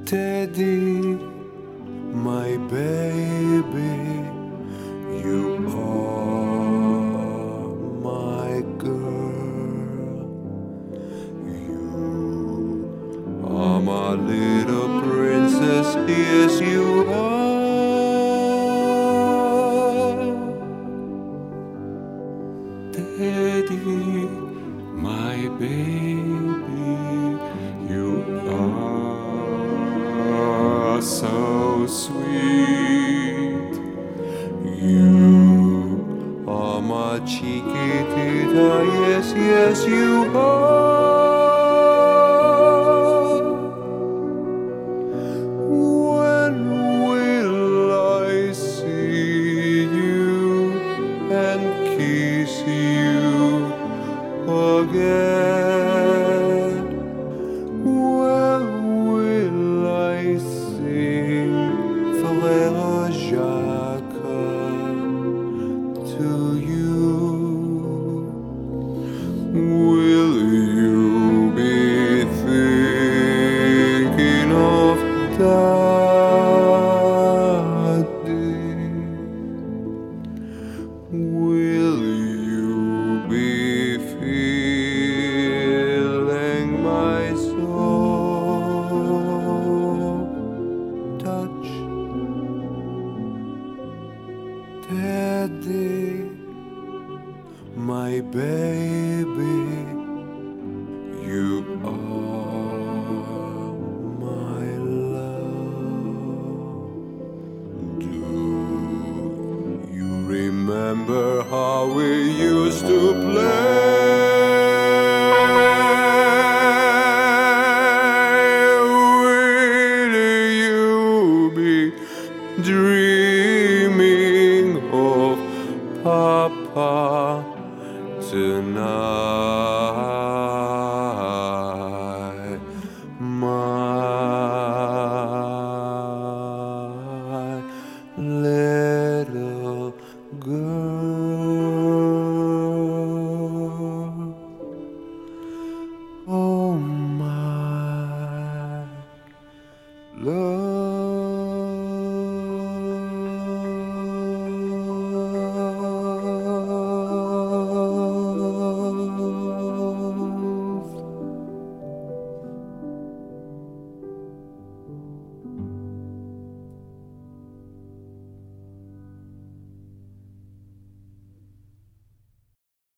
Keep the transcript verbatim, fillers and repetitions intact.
Teddy, my baby, you are my girl. You are my little princess, yes you are. Teddy, my baby, you are so sweet. You are my chiquitita, yes, yes, you are. When will I see you and kiss you again? When will I sing Frère Jacques to you? Will you be thinking of Daddy? Will you be feeling my soft touch? Teddy, my baby, you are my love. Do you remember how we used to play? Will you be dreaming of Papa tonight?